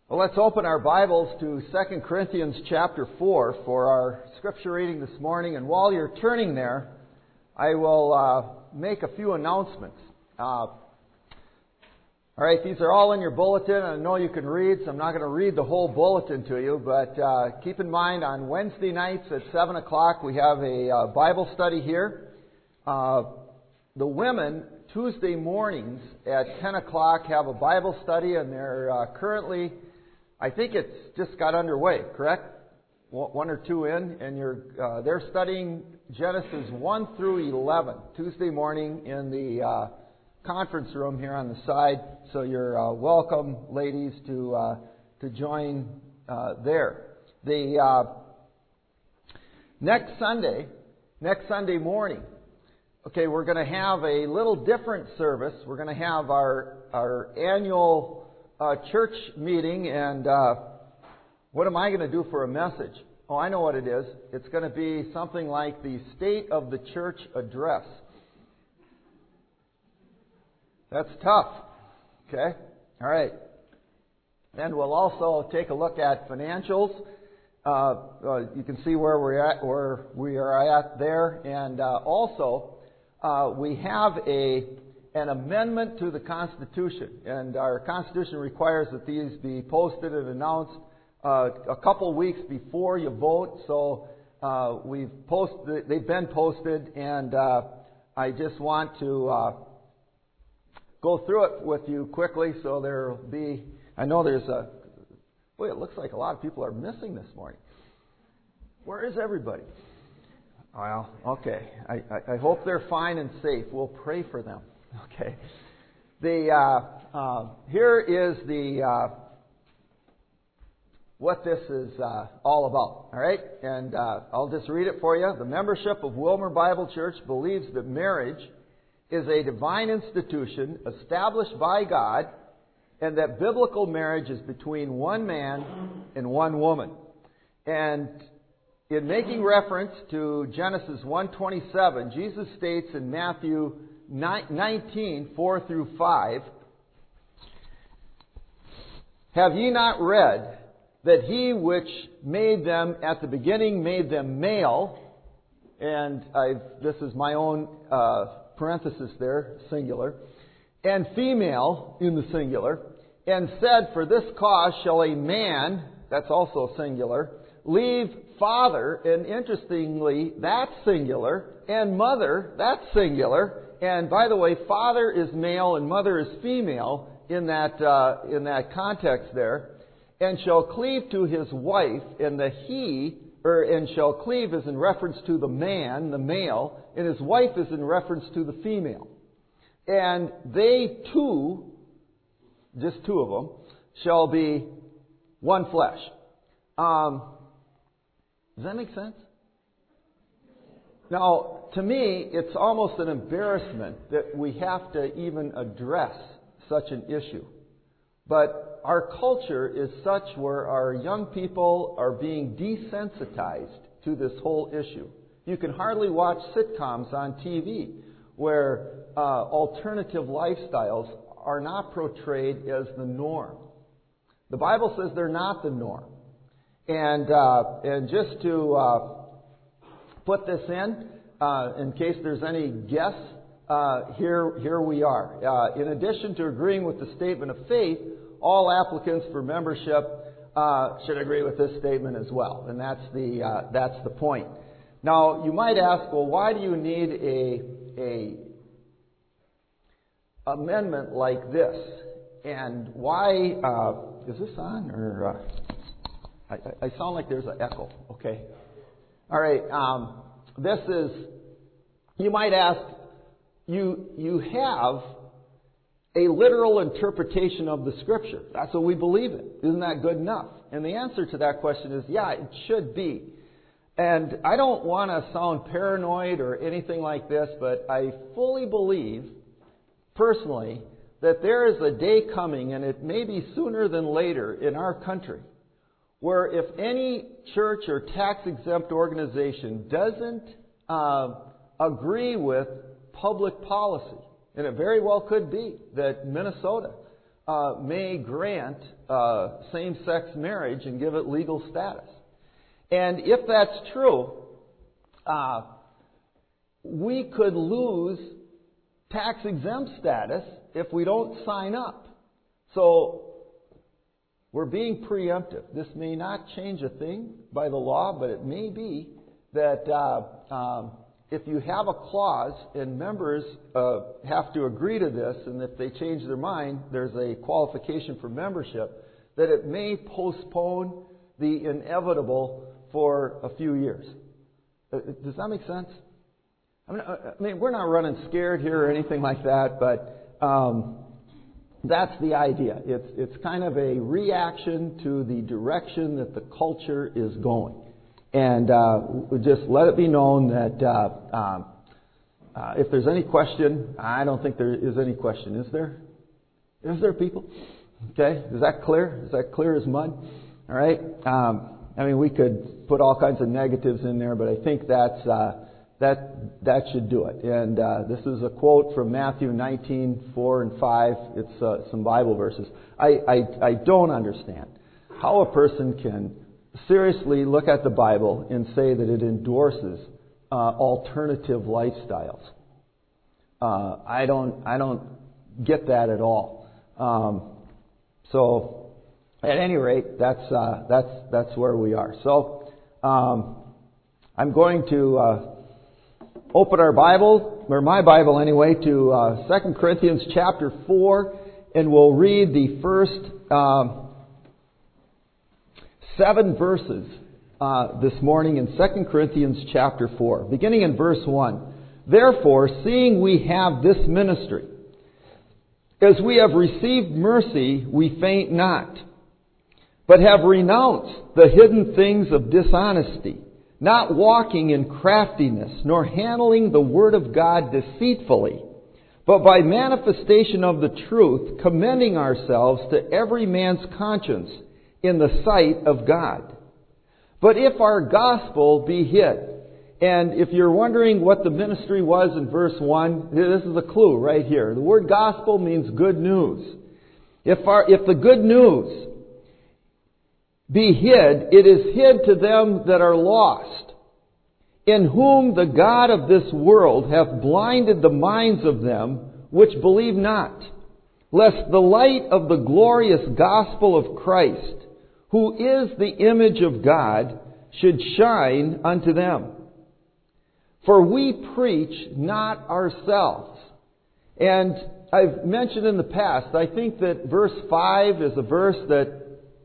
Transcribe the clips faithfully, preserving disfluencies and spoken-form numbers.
Well, let's open our Bibles to Second Corinthians chapter four for our scripture reading this morning. And while you're turning there, I will uh, make a few announcements. Uh, all right, these are all in your bulletin. I know you can read, so I'm not going to read the whole bulletin to you. But uh, keep in mind, on Wednesday nights at seven o'clock, we have a uh, Bible study here. Uh, the women, Tuesday mornings at ten o'clock, have a Bible study, and they're uh, currently... I think it's just got underway, correct? One or two in, and you're uh, they're studying Genesis one through eleven Tuesday morning in the uh, conference room here on the side. So you're uh, welcome, ladies, to uh, to join uh, there. The uh, next Sunday, next Sunday morning, okay, we're going to have a little different service. We're going to have our our annual Uh, church meeting, and uh, what am I going to do for a message? Oh, I know what it is. It's going to be something like the State of the Church Address. That's tough. Okay? All right. And we'll also take a look at financials. Uh, uh, you can see where we're at, where we are at there, and uh, also uh, we have a an amendment to the Constitution. And our Constitution requires that these be posted and announced uh, a couple weeks before you vote. So uh, we've posted, they've been posted, and uh, I just want to uh, go through it with you quickly. So there'll be, I know there's a, boy, it looks like a lot of people are missing this morning. Where is everybody? Well, okay. I, I, I hope they're fine and safe. We'll pray for them. Okay. The uh, uh, here is the uh, what this is uh, all about. All right, and uh, I'll just read it for you. The membership of Wilmer Bible Church believes that marriage is a divine institution established by God, and that biblical marriage is between one man and one woman. And in making reference to Genesis one twenty-seven, Jesus states in Matthew nineteen, four through five, have ye not read that he which made them at the beginning made them male, and I've, this is my own uh, parenthesis there, singular, and female in the singular, and said, for this cause shall a man, that's also singular, leave father, and interestingly, that's singular, and mother, that's singular. And by the way, father is male and mother is female in that uh, in that context there. And shall cleave to his wife, and the he, or and shall cleave is in reference to the man, the male, and his wife is in reference to the female. And they two, just two of them, shall be one flesh. Um, does that make sense? Now, to me, it's almost an embarrassment that we have to even address such an issue. But our culture is such where our young people are being desensitized to this whole issue. You can hardly watch sitcoms on T V where uh, alternative lifestyles are not portrayed as the norm. The Bible says they're not the norm. And, uh, and just to... Uh, put this in, uh, in case there's any guess, uh, here, here we are. Uh, in addition to agreeing with the statement of faith, all applicants for membership uh, should agree with this statement as well, and that's the uh, that's the point. Now, you might ask, well, why do you need a a amendment like this, and why uh, is this on or uh, I, I sound like there's an echo? Okay. All right, um, this is, you might ask, you you have a literal interpretation of the Scripture. That's what we believe in. Isn't that good enough? And the answer to that question is, yeah, it should be. And I don't want to sound paranoid or anything like this, but I fully believe, personally, that there is a day coming, and it may be sooner than later in our country, where if any church or tax-exempt organization doesn't uh, agree with public policy, and it very well could be that Minnesota uh, may grant uh, same-sex marriage and give it legal status. And if that's true, uh, we could lose tax-exempt status if we don't sign up. So we're being preemptive. This may not change a thing by the law, but it may be that uh, um, if you have a clause and members uh, have to agree to this, and if they change their mind, there's a qualification for membership, that it may postpone the inevitable for a few years. Uh, does that make sense? I mean, I mean, we're not running scared here or anything like that, but um, that's the idea. It's it's kind of a reaction to the direction that the culture is going. And uh, just let it be known that uh, um, uh, if there's any question, I don't think there is any question. Is there? Is there, people? Okay, is that clear? Is that clear as mud? All right. Um, I mean, we could put all kinds of negatives in there, but I think that's uh, that that should do it. And uh, this is a quote from Matthew nineteen, four and five. It's uh, some Bible verses. I, I I don't understand how a person can seriously look at the Bible and say that it endorses uh, alternative lifestyles. Uh, I don't I don't get that at all. Um, so, at any rate, that's uh, that's that's where we are. So, um, I'm going to uh, open our Bible, or my Bible anyway, to uh, Second Corinthians chapter four, and we'll read the first Um, seven verses uh, this morning in Second Corinthians chapter four, beginning in verse one. Therefore, seeing we have this ministry, as we have received mercy, we faint not, but have renounced the hidden things of dishonesty, not walking in craftiness, nor handling the word of God deceitfully, but by manifestation of the truth, commending ourselves to every man's conscience in the sight of God. But if our gospel be hid, and if you're wondering what the ministry was in verse one, this is a clue right here. The word gospel means good news. If our, if the good news be hid, it is hid to them that are lost, in whom the God of this world hath blinded the minds of them which believe not, lest the light of the glorious gospel of Christ, who is the image of God, should shine unto them. For we preach not ourselves. And I've mentioned in the past, I think that verse five is a verse that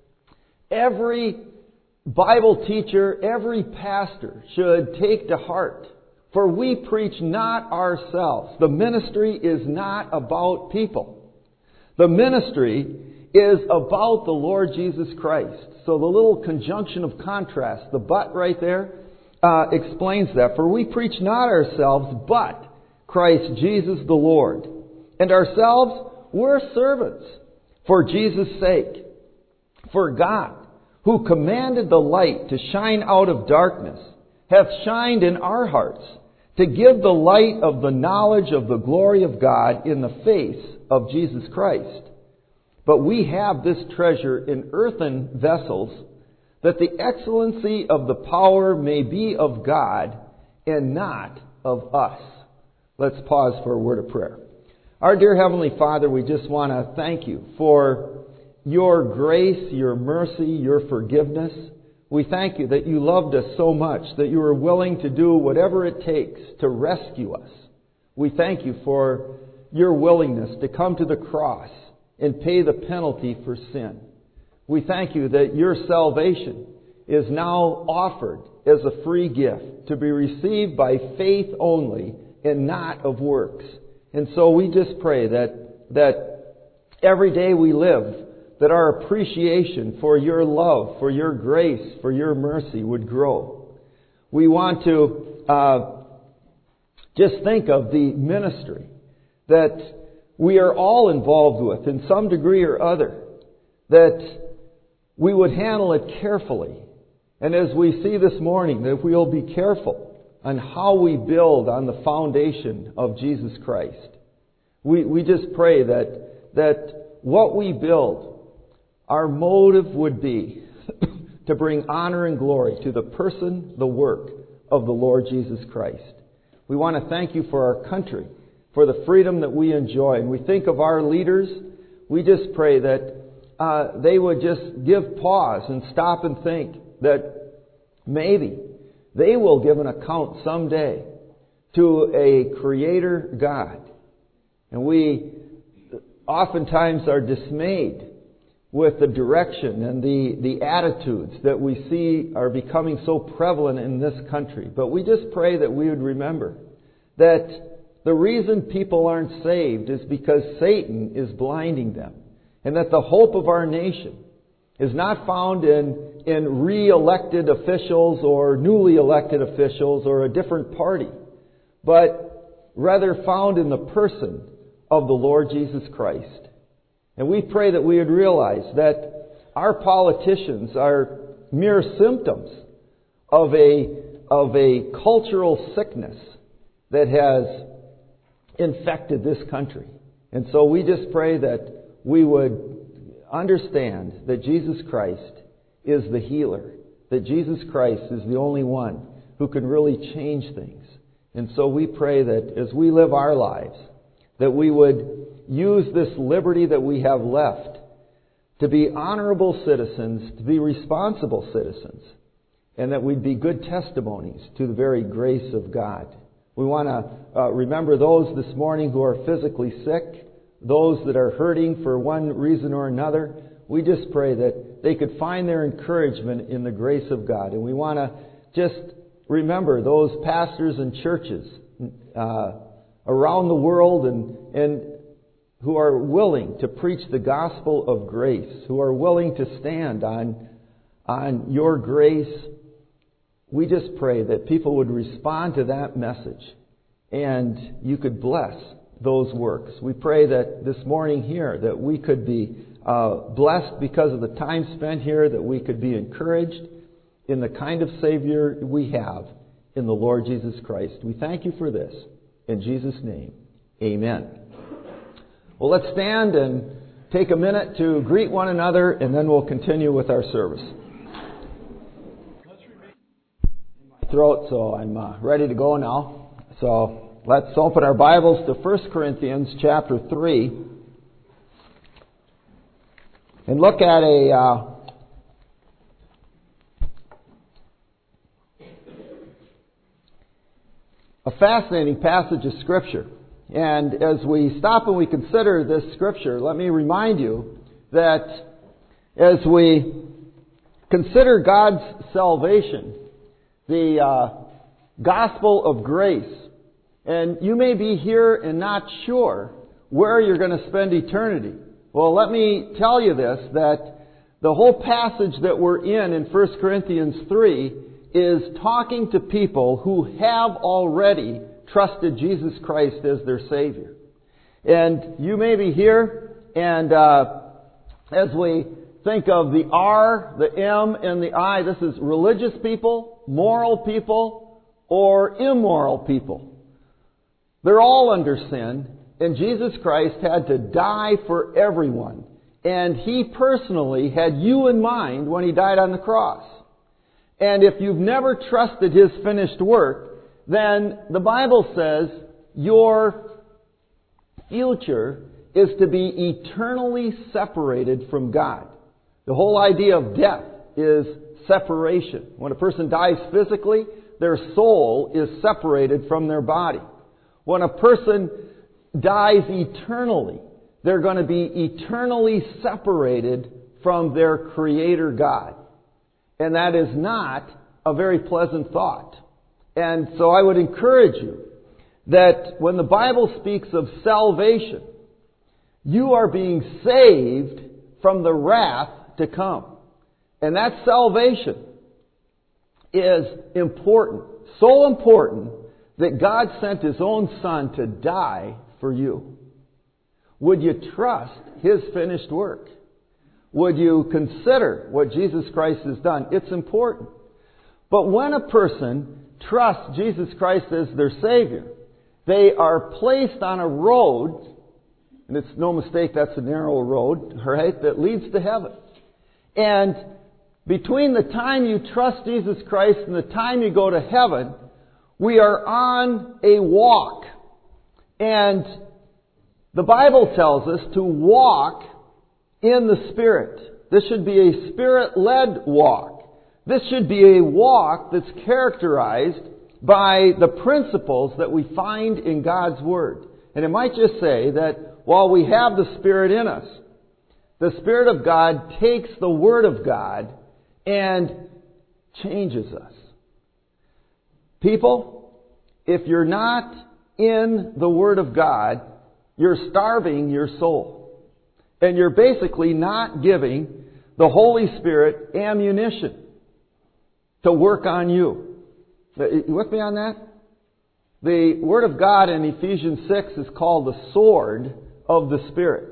every Bible teacher, every pastor should take to heart. For we preach not ourselves. The ministry is not about people. The ministry is about the Lord Jesus Christ. So the little conjunction of contrast, the but right there, uh, explains that. For we preach not ourselves, but Christ Jesus the Lord. And ourselves, we're servants for Jesus' sake. For God, who commanded the light to shine out of darkness, hath shined in our hearts to give the light of the knowledge of the glory of God in the face of Jesus Christ. But we have this treasure in earthen vessels, that the excellency of the power may be of God and not of us. Let's pause for a word of prayer. Our dear Heavenly Father, we just want to thank you for your grace, your mercy, your forgiveness. We thank you that you loved us so much that you were willing to do whatever it takes to rescue us. We thank you for your willingness to come to the cross and pay the penalty for sin. We thank you that your salvation is now offered as a free gift to be received by faith only and not of works. And so we just pray that that every day we live, that our appreciation for your love, for your grace, for your mercy would grow. We want to uh, just think of the ministry that we are all involved with in some degree or other, that we would handle it carefully. And as we see this morning, that we'll be careful on how we build on the foundation of Jesus Christ. We we just pray that that what we build, our motive would be to bring honor and glory to the person, the work of the Lord Jesus Christ. We want to thank you for our country, for the freedom that we enjoy. And we think of our leaders. We just pray that uh, they would just give pause and stop and think that maybe they will give an account someday to a Creator God. And we oftentimes are dismayed with the direction and the, the attitudes that we see are becoming so prevalent in this country. But we just pray that we would remember that the reason people aren't saved is because Satan is blinding them. And that the hope of our nation is not found in, in re-elected officials or newly elected officials or a different party, but rather found in the person of the Lord Jesus Christ. And we pray that we would realize that our politicians are mere symptoms of a, of a cultural sickness that has infected this country. And so we just pray that we would understand that Jesus Christ is the healer, that Jesus Christ is the only one who can really change things. And so we pray that as we live our lives, that we would use this liberty that we have left to be honorable citizens, to be responsible citizens, and that we'd be good testimonies to the very grace of God. We want to uh, remember those this morning who are physically sick, those that are hurting for one reason or another. We just pray that they could find their encouragement in the grace of God. And we want to just remember those pastors and churches uh, around the world and, and who are willing to preach the gospel of grace, who are willing to stand on, on your grace. We just pray that people would respond to that message and you could bless those works. We pray that this morning here that we could be uh, blessed because of the time spent here, that we could be encouraged in the kind of Savior we have in the Lord Jesus Christ. We thank you for this. In Jesus' name, amen. Well, let's stand and take a minute to greet one another, and then we'll continue with our service. Throat, so I'm uh, ready to go now. So let's open our Bibles to First Corinthians chapter three and look at a uh, a fascinating passage of Scripture. And as we stop and we consider this Scripture, let me remind you that as we consider God's salvation, the uh, gospel of grace, and you may be here and not sure where you're going to spend eternity. Well, let me tell you this, that the whole passage that we're in in First Corinthians three is talking to people who have already trusted Jesus Christ as their Savior. And you may be here, and uh, as we think of the R, the M, and the I, this is religious people, moral people, or immoral people. They're all under sin, and Jesus Christ had to die for everyone. And He personally had you in mind when He died on the cross. And if you've never trusted His finished work, then the Bible says your future is to be eternally separated from God. The whole idea of death is separation. When a person dies physically, their soul is separated from their body. When a person dies eternally, they're going to be eternally separated from their Creator God. And that is not a very pleasant thought. And so I would encourage you that when the Bible speaks of salvation, you are being saved from the wrath to come. And that salvation is important. So important that God sent His own Son to die for you. Would you trust His finished work? Would you consider what Jesus Christ has done? It's important. But when a person trusts Jesus Christ as their Savior, they are placed on a road And it's no mistake that's a narrow road, right, that leads to heaven. And between the time you trust Jesus Christ and the time you go to heaven, we are on a walk. And the Bible tells us to walk in the Spirit. This should be a Spirit-led walk. This should be a walk that's characterized by the principles that we find in God's Word. And it might just say that while we have the Spirit in us, the Spirit of God takes the Word of God and changes us. People, if you're not in the Word of God, you're starving your soul. And you're basically not giving the Holy Spirit ammunition to work on you. You with me on that? The Word of God in Ephesians six is called the sword of the Spirit.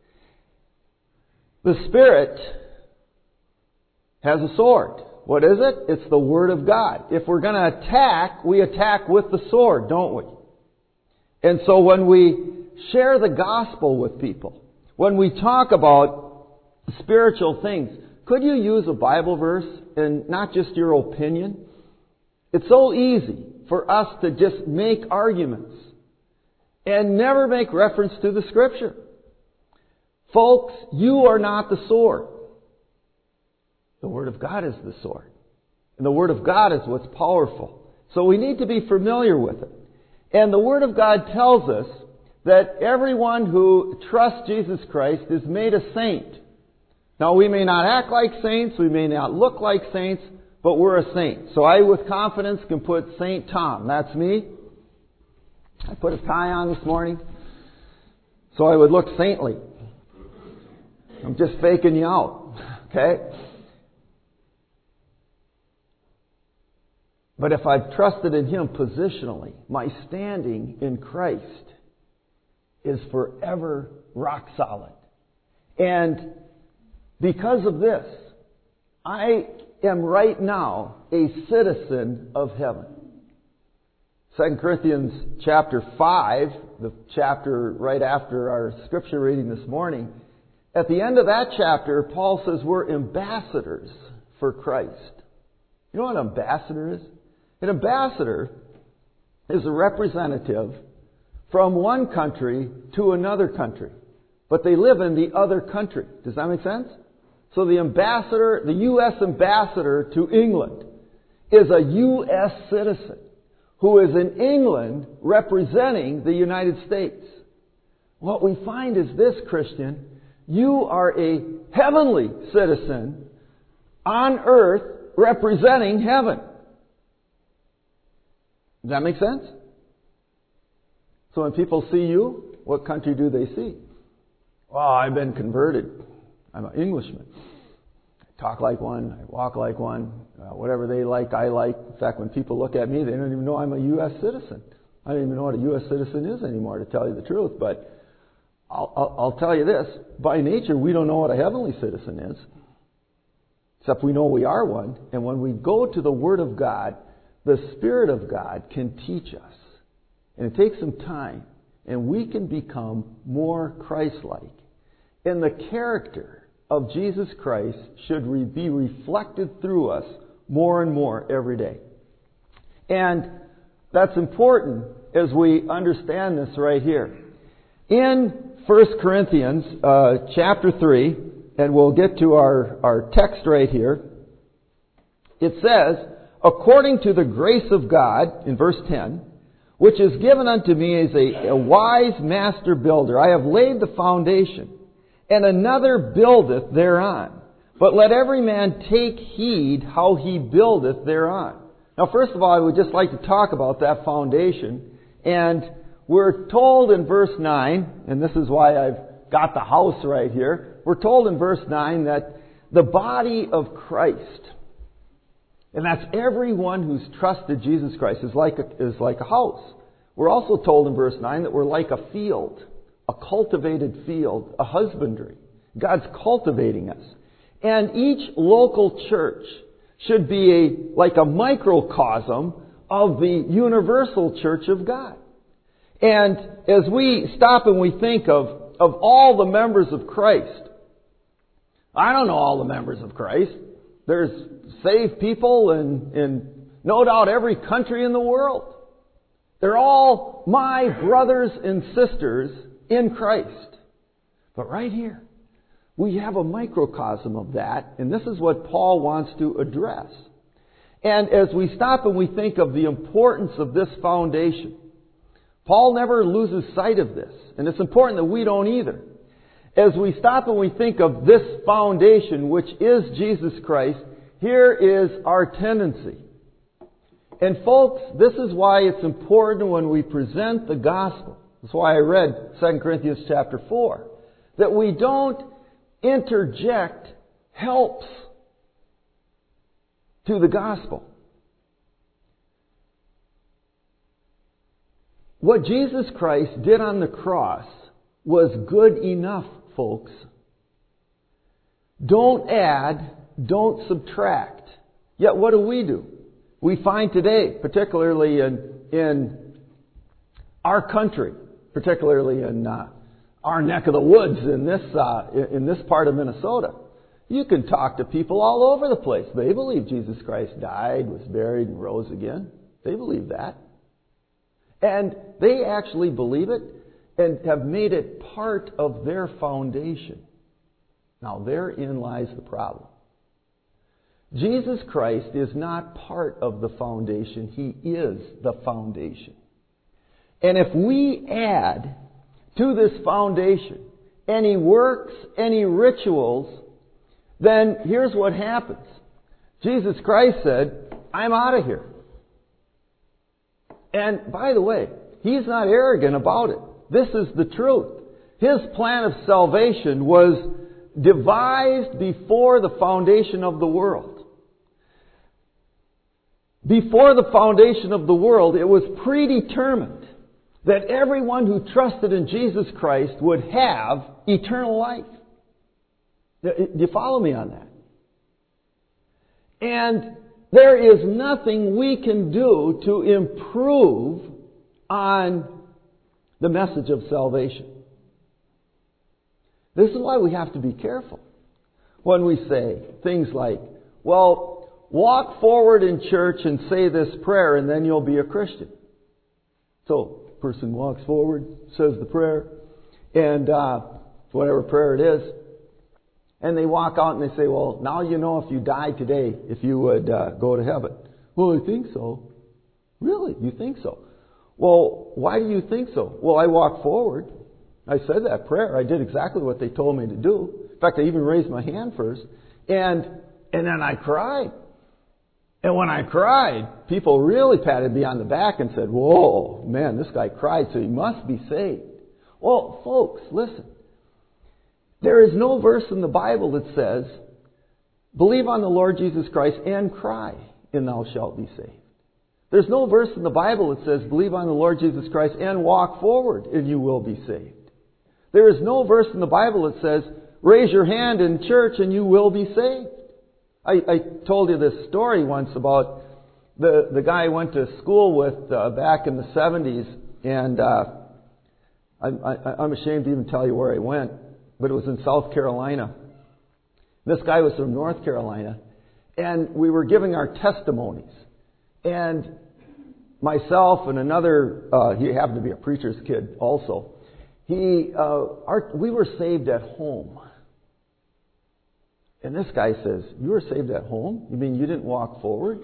The Spirit has a sword. What is it? It's the Word of God. If we're going to attack, we attack with the sword, don't we? And so when we share the gospel with people, when we talk about spiritual things, could you use a Bible verse and not just your opinion? It's so easy for us to just make arguments and never make reference to the Scripture. Folks, you are not the sword. The Word of God is the sword. And the Word of God is what's powerful. So we need to be familiar with it. And the Word of God tells us that everyone who trusts Jesus Christ is made a saint. Now, we may not act like saints, we may not look like saints, but we're a saint. So I, with confidence, can put Saint Tom. That's me. I put a tie on this morning so I would look saintly. I'm just faking you out. Okay? But if I've trusted in Him positionally, my standing in Christ is forever rock solid. And because of this, I am right now a citizen of heaven. Second Corinthians chapter five, the chapter right after our scripture reading this morning, at the end of that chapter, Paul says we're ambassadors for Christ. You know what an ambassador is? An ambassador is a representative from one country to another country, but they live in the other country. Does that make sense? So the ambassador, the U S ambassador to England is a U S citizen who is in England representing the United States. What we find is this, Christian, you are a heavenly citizen on earth representing heaven. Does that make sense? So when people see you, what country do they see? Well, I've been converted. I'm an Englishman. I talk like one. I walk like one. Uh, whatever they like, I like. In fact, when people look at me, they don't even know I'm a U S citizen. I don't even know what a U S citizen is anymore, to tell you the truth. But I'll, I'll, I'll tell you this. By nature, we don't know what a heavenly citizen is. Except we know we are one. And when we go to the Word of God, the Spirit of God can teach us. And it takes some time. And we can become more Christ-like. And the character of Jesus Christ should re- be reflected through us more and more every day. And that's important as we understand this right here. In First Corinthians uh, chapter three, and we'll get to our, our text right here, it says, according to the grace of God, in verse ten, which is given unto me as a, a wise master builder, I have laid the foundation, and another buildeth thereon. But let every man take heed how he buildeth thereon. Now, first of all, I would just like to talk about that foundation. And we're told in verse nine, and this is why I've got the house right here, we're told in verse nine that the body of Christ, and that's everyone who's trusted Jesus Christ, is like a, is like a house. We're also told in verse nine that we're like a field, a cultivated field, a husbandry. God's cultivating us. And each local church should be a like a microcosm of the universal church of God. And as we stop and we think of of all the members of Christ. I don't know all the members of Christ. There's saved people in, in no doubt every country in the world. They're all my brothers and sisters in Christ. But right here, we have a microcosm of that, and this is what Paul wants to address. And as we stop and we think of the importance of this foundation, Paul never loses sight of this, and it's important that we don't either. As we stop and we think of this foundation, which is Jesus Christ, here is our tendency. And folks, this is why it's important when we present the gospel. That's why I read Second Corinthians chapter four. That we don't interject helps to the gospel. What Jesus Christ did on the cross was good enough, folks. Don't add, don't subtract. Yet what do we do? We find today, particularly in, in our country, particularly in uh, our neck of the woods in this uh, in this part of Minnesota, you can talk to people all over the place. They believe Jesus Christ died, was buried, and rose again. They believe that. And they actually believe it and have made it part of their foundation. Now, therein lies the problem. Jesus Christ is not part of the foundation. He is the foundation. And if we add to this foundation any works, any rituals, then here's what happens. Jesus Christ said, I'm out of here. And by the way, He's not arrogant about it. This is the truth. His plan of salvation was devised before the foundation of the world. Before the foundation of the world, it was predetermined that everyone who trusted in Jesus Christ would have eternal life. Do you follow me on that? And there is nothing we can do to improve on the message of salvation. This is why we have to be careful when we say things like, well, walk forward in church and say this prayer and then you'll be a Christian. So, a person walks forward, says the prayer, and uh, whatever prayer it is, and they walk out and they say, well, now you know if you died today, if you would uh, go to heaven. Well, I think so. Really? You think so? Well, why do you think so? Well, I walked forward. I said that prayer. I did exactly what they told me to do. In fact, I even raised my hand first. And and then I cried. And when I cried, people really patted me on the back and said, whoa, man, this guy cried, so he must be saved. Well, folks, listen. There is no verse in the Bible that says, believe on the Lord Jesus Christ and cry, and thou shalt be saved. There's no verse in the Bible that says, believe on the Lord Jesus Christ and walk forward, and you will be saved. There is no verse in the Bible that says, raise your hand in church and you will be saved. I, I told you this story once about the, the guy I went to school with uh, back in the seventies, and uh, I, I, I'm ashamed to even tell you where I went, but it was in South Carolina. This guy was from North Carolina, and we were giving our testimonies. And myself and another, uh, he happened to be a preacher's kid also, he, uh, our, we were saved at home. And this guy says, you were saved at home? You mean you didn't walk forward?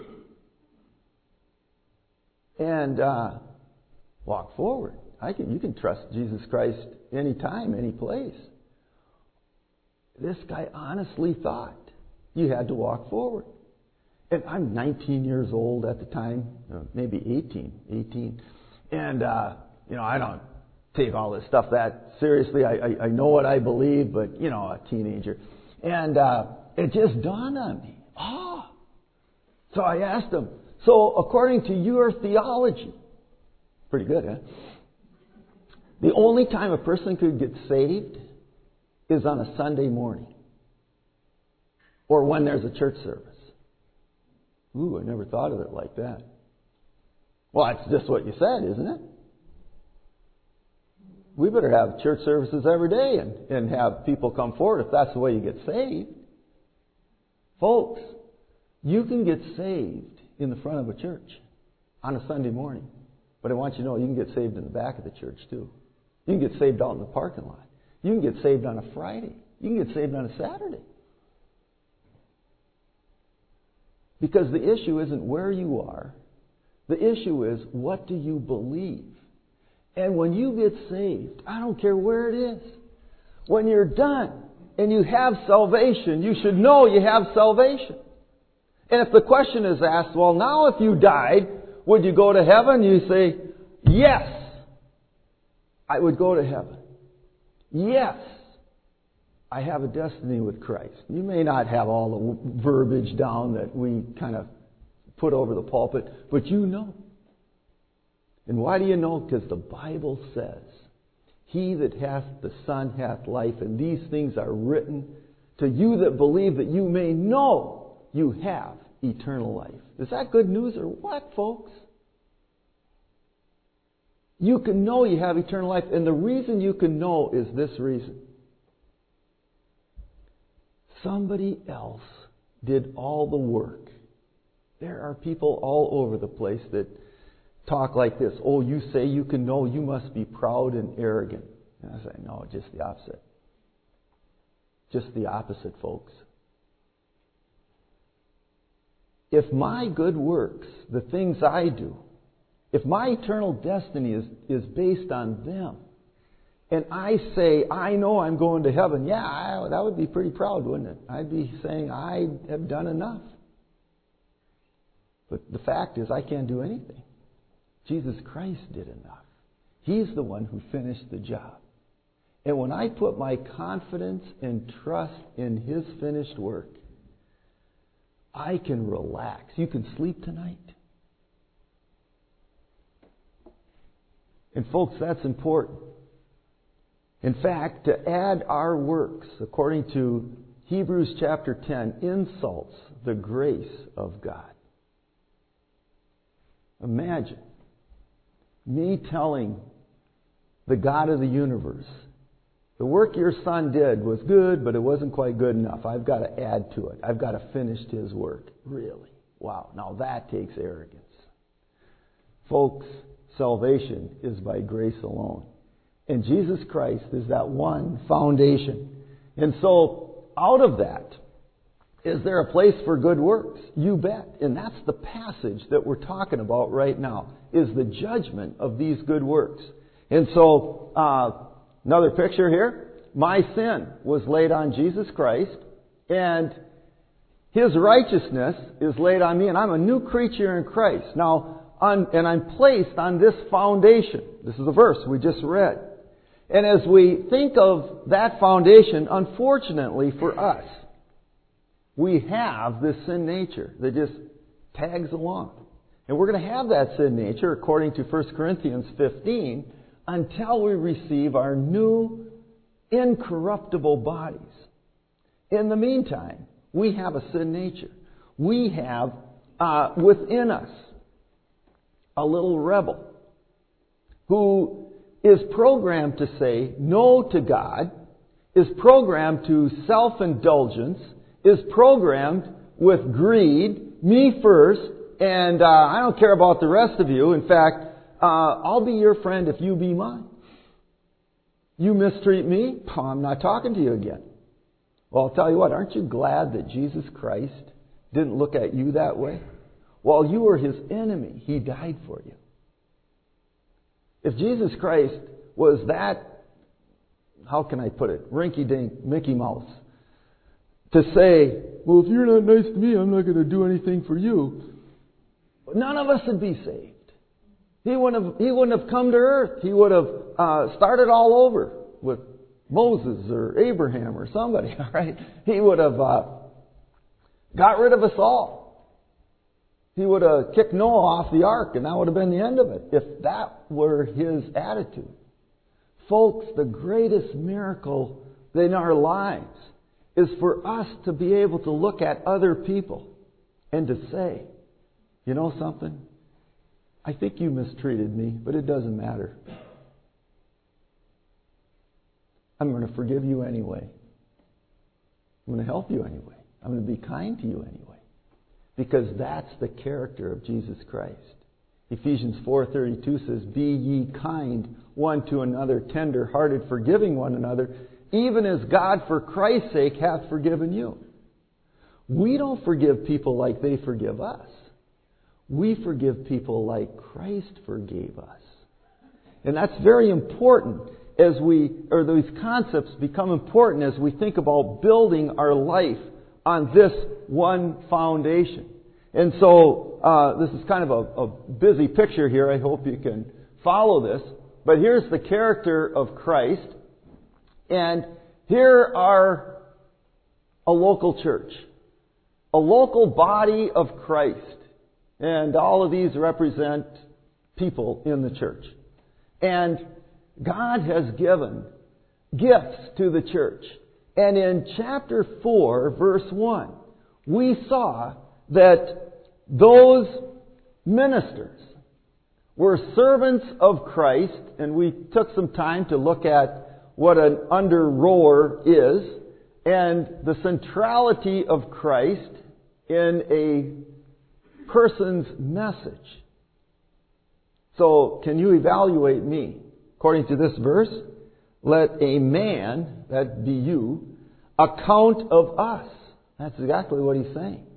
And uh, walk forward. I can, you can trust Jesus Christ anytime, any place. This guy honestly thought you had to walk forward. And I'm nineteen years old at the time, maybe eighteen, eighteen. And, uh, you know, I don't take all this stuff that seriously. I, I, I know what I believe, but, you know, a teenager. And uh, it just dawned on me. Ah. So I asked him, so according to your theology, pretty good, huh? The only time a person could get saved is on a Sunday morning. Or when there's a church service. Ooh, I never thought of it like that. Well, that's just what you said, isn't it? We better have church services every day and, and have people come forward if that's the way you get saved. Folks, you can get saved in the front of a church on a Sunday morning. But I want you to know you can get saved in the back of the church too. You can get saved out in the parking lot. You can get saved on a Friday. You can get saved on a Saturday. Because the issue isn't where you are. The issue is, what do you believe? And when you get saved, I don't care where it is, when you're done and you have salvation, you should know you have salvation. And if the question is asked, well, now if you died, would you go to heaven? You say, yes, I would go to heaven. Yes, I have a destiny with Christ. You may not have all the verbiage down that we kind of put over the pulpit, but you know. And why do you know? Because the Bible says, he that hath the Son hath life, and these things are written to you that believe, that you may know you have eternal life. Is that good news or what, folks? You can know you have eternal life, and the reason you can know is this reason. Somebody else did all the work. There are people all over the place that talk like this. Oh, you say you can know, you must be proud and arrogant. And I say, no, just the opposite. Just the opposite, folks. If my good works, the things I do, if my eternal destiny is, is based on them, and I say, I know I'm going to heaven, yeah, I, that would be pretty proud, wouldn't it? I'd be saying, I have done enough. But the fact is, I can't do anything. Jesus Christ did enough. He's the one who finished the job. And when I put my confidence and trust in His finished work, I can relax. You can sleep tonight. And folks, that's important. In fact, to add our works, according to Hebrews chapter ten, insults the grace of God. Imagine me telling the God of the universe, the work your Son did was good, but it wasn't quite good enough. I've got to add to it. I've got to finish His work. Really? Wow. Now that takes arrogance. Folks, salvation is by grace alone. And Jesus Christ is that one foundation. And so, out of that, is there a place for good works? You bet. And that's the passage that we're talking about right now, is the judgment of these good works. And so, uh, another picture here. My sin was laid on Jesus Christ, and His righteousness is laid on me, and I'm a new creature in Christ. Now, on, and I'm placed on this foundation. This is a verse we just read. And as we think of that foundation, unfortunately for us, we have this sin nature that just tags along. And we're going to have that sin nature, according to First Corinthians fifteen, until we receive our new incorruptible bodies. In the meantime, we have a sin nature. We have uh, within us a little rebel who is programmed to say no to God, is programmed to self-indulgence, is programmed with greed, me first, and uh, I don't care about the rest of you. In fact, uh, I'll be your friend if you be mine. You mistreat me, I'm not talking to you again. Well, I'll tell you what, aren't you glad that Jesus Christ didn't look at you that way? While you were His enemy, He died for you. If Jesus Christ was that, how can I put it, rinky-dink Mickey Mouse, to say, well, if you're not nice to me, I'm not going to do anything for you, none of us would be saved. He wouldn't have, he wouldn't have come to earth. He would have uh, started all over with Moses or Abraham or somebody, all right? He would have uh, got rid of us all. He would have kicked Noah off the ark, and that would have been the end of it, if that were His attitude. Folks, the greatest miracle in our lives is for us to be able to look at other people and to say, you know something? I think you mistreated me, but it doesn't matter. I'm going to forgive you anyway. I'm going to help you anyway. I'm going to be kind to you anyway. Because that's the character of Jesus Christ. Ephesians four thirty-two says, "Be ye kind one to another, tender-hearted, forgiving one another, even as God for Christ's sake hath forgiven you." We don't forgive people like they forgive us. We forgive people like Christ forgave us. And that's very important as we, or these concepts become important as we think about building our life on this one foundation. And so, uh, this is kind of a, a busy picture here. I hope you can follow this. But here's the character of Christ. And here are a local church. A local body of Christ. And all of these represent people in the church. And God has given gifts to the church. And in chapter four, verse one, we saw that those ministers were servants of Christ, and we took some time to look at what an under-rower is, and the centrality of Christ in a person's message. So, can you evaluate me? According to this verse, let a man, that be you, account of us. That's exactly what he's saying.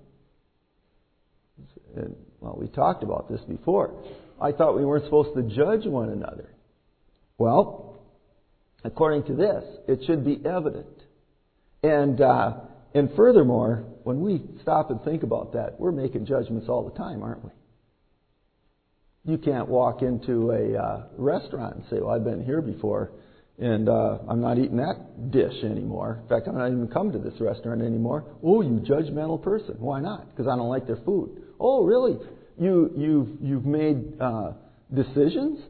And, well, we talked about this before. I thought we weren't supposed to judge one another. Well, according to this, it should be evident. And uh, and furthermore, when we stop and think about that, we're making judgments all the time, aren't we? You can't walk into a uh, restaurant and say, well, I've been here before, and uh, I'm not eating that dish anymore. In fact, I'm not even coming to this restaurant anymore. Oh, you judgmental person. Why not? Because I don't like their food. Oh, really? You, you've, you've made uh, decisions?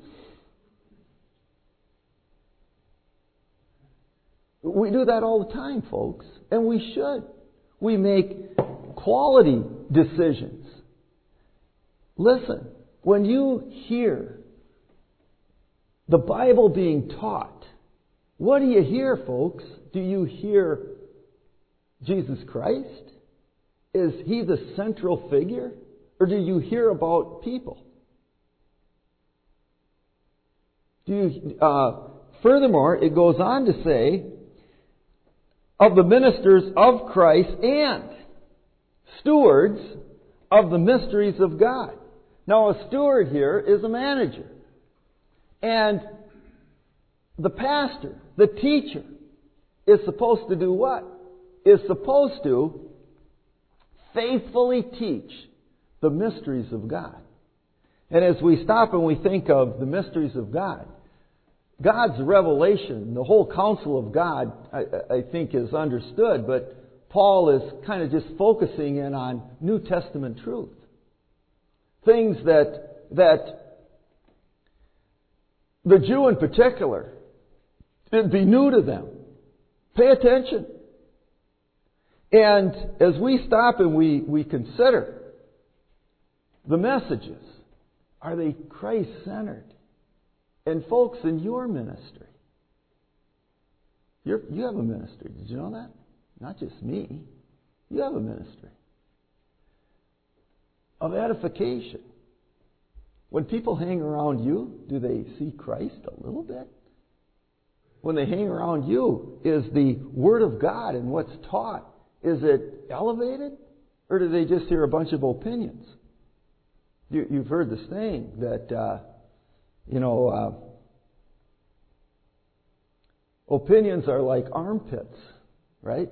We do that all the time, folks, and we should. We make quality decisions. Listen, when you hear the Bible being taught, what do you hear, folks? Do you hear Jesus Christ? Is He the central figure? Or do you hear about people? Do you, uh, furthermore, it goes on to say, of the ministers of Christ and stewards of the mysteries of God. Now, a steward here is a manager. And the pastor, the teacher, is supposed to do what? Is supposed to faithfully teach the mysteries of God. And as we stop and we think of the mysteries of God, God's revelation, the whole counsel of God, I, I think is understood, but Paul is kind of just focusing in on New Testament truth. Things that, that the Jew in particular, it'd be new to them. Pay attention. And as we stop and we, we consider the messages, are they Christ-centered? And folks, in your ministry, you're, you have a ministry. Did you know that? Not just me. You have a ministry of edification. When people hang around you, do they see Christ a little bit? When they hang around you, is the Word of God and what's taught, is it elevated? Or do they just hear a bunch of opinions? You, you've heard the saying that, uh, you know, uh, opinions are like armpits, right?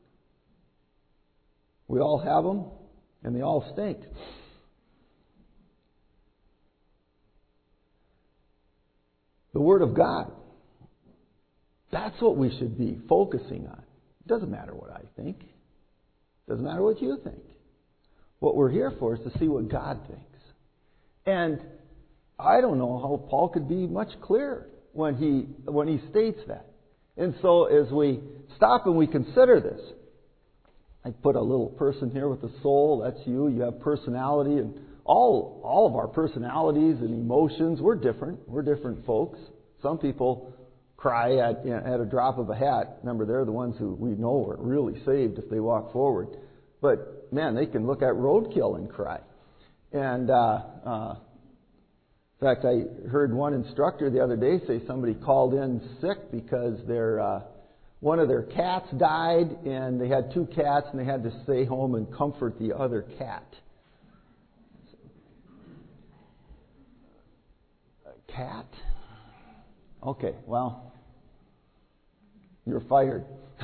We all have them, and they all stink. The Word of God. That's what we should be focusing on. It doesn't matter what I think. It doesn't matter what you think. What we're here for is to see what God thinks. And I don't know how Paul could be much clearer when he when he states that. And so as we stop and we consider this, I put a little person here with a soul. That's you. You have personality, and all all of our personalities and emotions, we're different. We're different folks. Some people cry at, you know, at a drop of a hat. Remember, they're the ones who we know are really saved if they walk forward. But, man, they can look at roadkill and cry. And, uh, uh, in fact, I heard one instructor the other day say somebody called in sick because their uh, one of their cats died, and they had two cats, and they had to stay home and comfort the other cat. A cat? Okay, well, you're fired.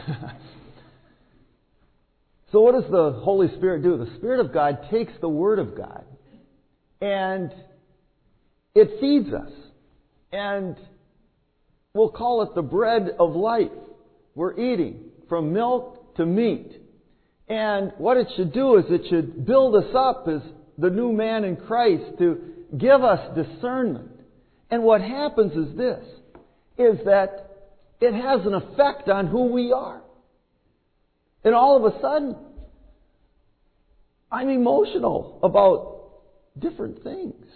So what does the Holy Spirit do? The Spirit of God takes the Word of God and it feeds us. And we'll call it the bread of life. We're eating from milk to meat. And what it should do is it should build us up as the new man in Christ, to give us discernment. And what happens is this, is that it has an effect on who we are. And all of a sudden, I'm emotional about different things.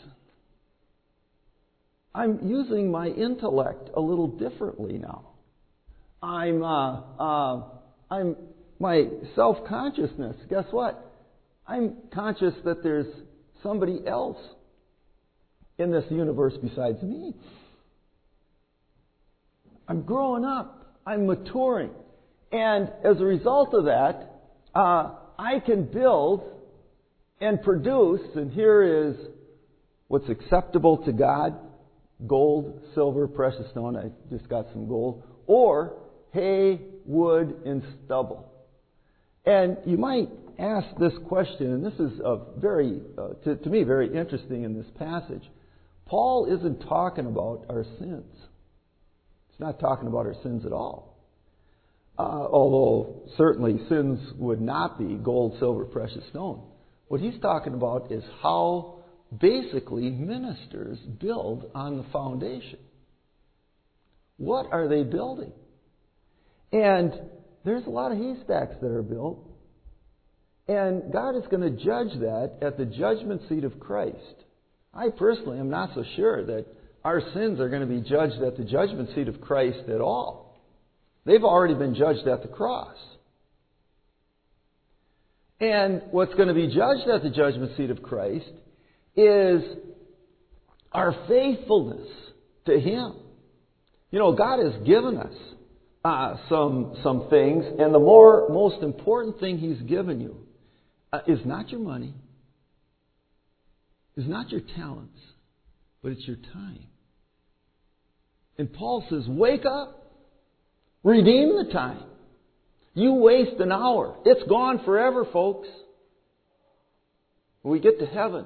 I'm using my intellect a little differently now. I'm, uh, uh, I'm, my self-consciousness, guess what? I'm conscious that there's somebody else in this universe besides me. I'm growing up. I'm maturing. And as a result of that, uh, I can build and produce, and here is what's acceptable to God: gold, silver, precious stone. I just got some gold. Or hay, wood, and stubble. And you might ask this question, and this is a very, uh, to, to me, very interesting in this passage. Paul isn't talking about our sins. He's not talking about our sins at all. Uh, although certainly sins would not be gold, silver, precious stone. What he's talking about is how basically ministers build on the foundation. What are they building? And there's a lot of haystacks that are built. And God is going to judge that at the judgment seat of Christ. I personally am not so sure that our sins are going to be judged at the judgment seat of Christ at all. They've already been judged at the cross. And what's going to be judged at the judgment seat of Christ is our faithfulness to Him. You know, God has given us uh, some some things, and the more most important thing He's given you uh, is not your money, is not your talents, but it's your time. And Paul says, wake up. Redeem the time. You waste an hour. It's gone forever, folks. When we get to heaven.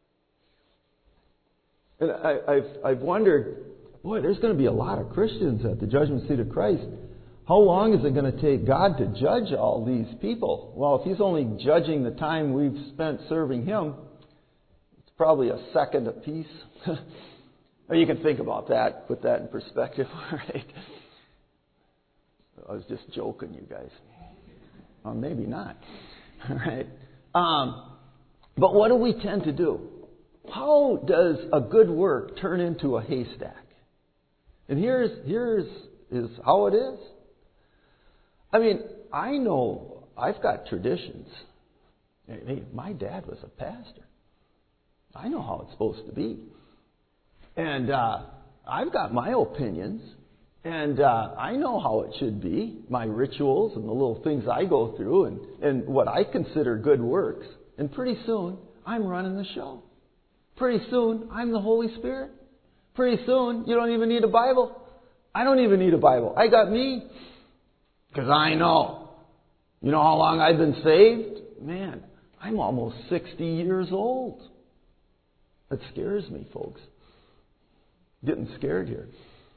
And I, I've, I've wondered, boy, there's going to be a lot of Christians at the judgment seat of Christ. How long is it going to take God to judge all these people? Well, if He's only judging the time we've spent serving Him, it's probably a second apiece. You can think about that, put that in perspective, all right? I was just joking, you guys. Or maybe not. All right. Um, but what do we tend to do? How does a good work turn into a haystack? And here's here's is how it is. I mean, I know I've got traditions. Hey, my dad was a pastor. I know how it's supposed to be. And uh, I've got my opinions. And uh, I know how it should be, my rituals and the little things I go through and, and what I consider good works. And pretty soon, I'm running the show. Pretty soon, I'm the Holy Spirit. Pretty soon, you don't even need a Bible. I don't even need a Bible. I got me. Because I know. You know how long I've been saved? Man, I'm almost sixty years old. That scares me, folks. I'm getting scared here.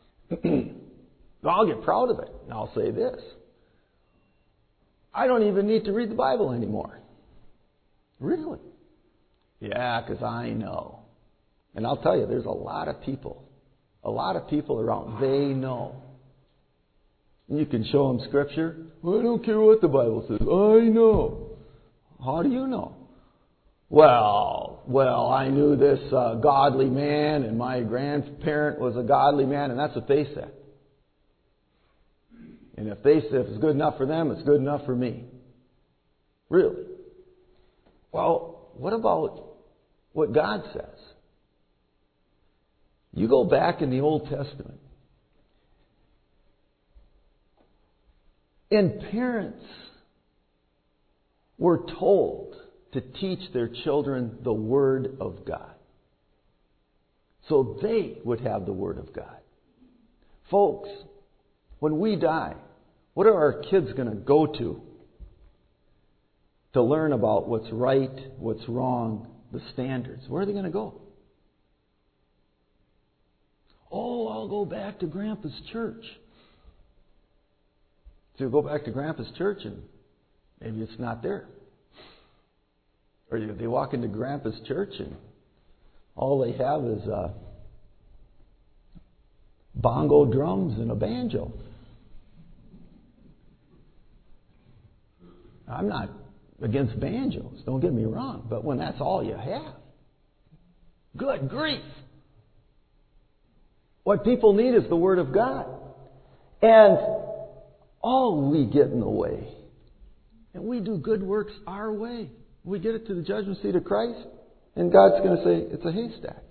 I'll get proud of it. And I'll say this. I don't even need to read the Bible anymore. Really? Yeah, because I know. And I'll tell you, there's a lot of people. A lot of people around. They know. You can show them Scripture. Well, I don't care what the Bible says. I know. How do you know? Well, well, I knew this uh, godly man, and my grandparent was a godly man, and that's what they said. And if they say if it's good enough for them, it's good enough for me. Really? Well, what about what God says? You go back in the Old Testament, and parents were told to teach their children the Word of God, so they would have the Word of God. Folks, when we die, what are our kids going to go to to learn about what's right, what's wrong, the standards? Where are they going to go? Oh, I'll go back to Grandpa's church. So you go back to Grandpa's church and maybe it's not there. Or you, they walk into Grandpa's church and all they have is uh, bongo drums and a banjo. I'm not against banjos, don't get me wrong, but when that's all you have, good grief. What people need is the Word of God. And all we get in the way, and we do good works our way, we get it to the judgment seat of Christ, and God's going to say, it's a haystack.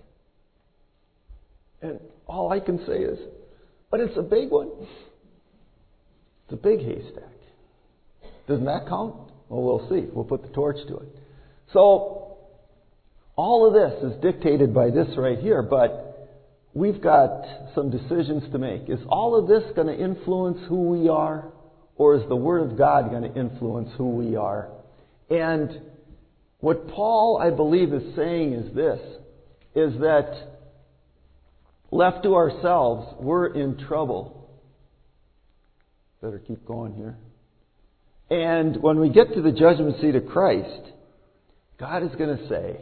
And all I can say is, but it's a big one. It's a big haystack. Doesn't that count? Well, we'll see. We'll put the torch to it. So, all of this is dictated by this right here, but we've got some decisions to make. Is all of this going to influence who we are, or is the Word of God going to influence who we are? And what Paul, I believe, is saying is this, is that left to ourselves, we're in trouble. Better keep going here. And when we get to the judgment seat of Christ, God is going to say,